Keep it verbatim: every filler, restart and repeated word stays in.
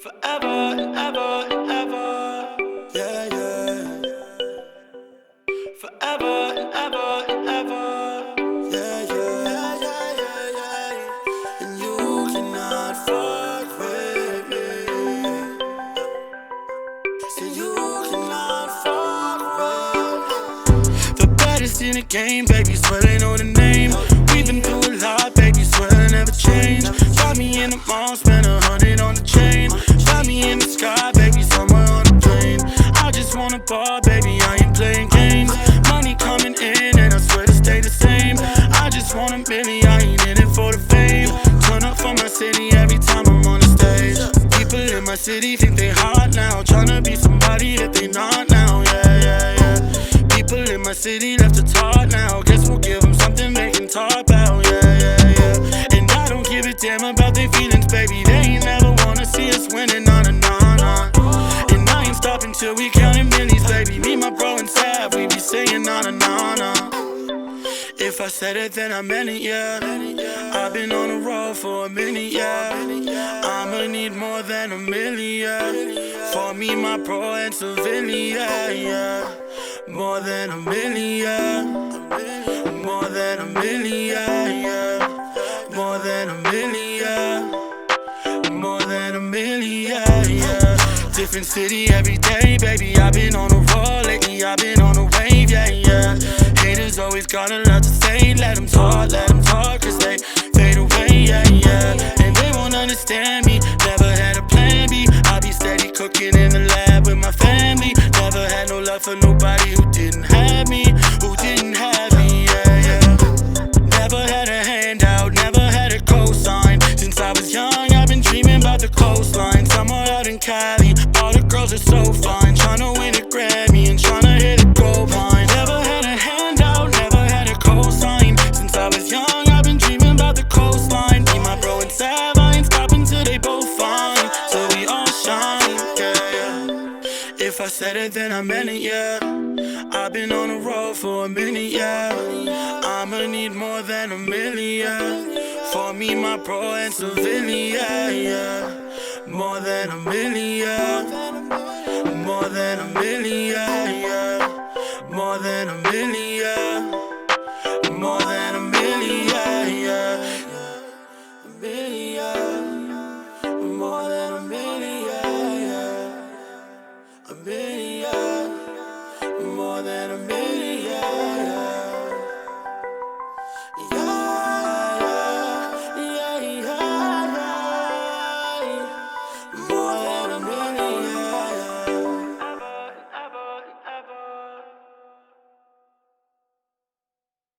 Forever and ever and ever. Yeah, yeah. Forever and ever and ever. Yeah, yeah, yeah, yeah, yeah. And you cannot fuck with me. So you cannot fuck with me. The baddest in the game, baby, swear they know the name. We've been through a lot, baby, swear I never change. Got me in the mall, spent a hundred on the chain. Got me in the sky, baby, somewhere on the plane. I just wanna ball, baby, I ain't playing games. Money coming in and I swear to stay the same. I just want a million, I ain't in it for the fame. Turn up for my city every time I'm on the stage. People in my city think they hot now, tryna be somebody that they not now, yeah, yeah, yeah. People in my city left to talk now, guess we'll give them something they can talk about, yeah, yeah, yeah. And I don't give a damn about their feelings, baby, they ain't never wanna see us winning, on and on, on. And I ain't stopping till we counting millies, baby. Me, my bro, and Sav, we be saying on and on, on. If I said it, then I meant it, yeah. I've been on the road for a minute, yeah. I'ma need more than a million for me, my bro, and civilian, yeah. More than a million, more than a million, yeah. More than a million, more than a million, yeah. Different city every day, baby. I've been on a roll lately, I've been on a wave, yeah, yeah. Haters always got a lot to say, let them talk, let them talk, cause they fade away, yeah, yeah. And they won't understand me, never had a plan B. I be steady cooking in the lab with my family. Never had no love for nobody who didn't have me, who didn't have me, yeah, yeah. Never had a handout, never had a cosign. Since I was young, I've been dreaming about the coastline. Somewhere out in Cali, all the girls are so fine. Tryna win a Grammy and tryna hit a gold mine. Never had a handout, never had a cosign. Since I was young, I've been dreaming about the coastline. Me, my bro, and Sav, I ain't stopping till they both fine. So we all shine, yeah, yeah. If I said it, then I meant it, yeah. I've been on the road for a minute, yeah. I'ma need more than a million for me, my bro, and civilian, yeah. More than a million, more than a million, yeah. More than a million.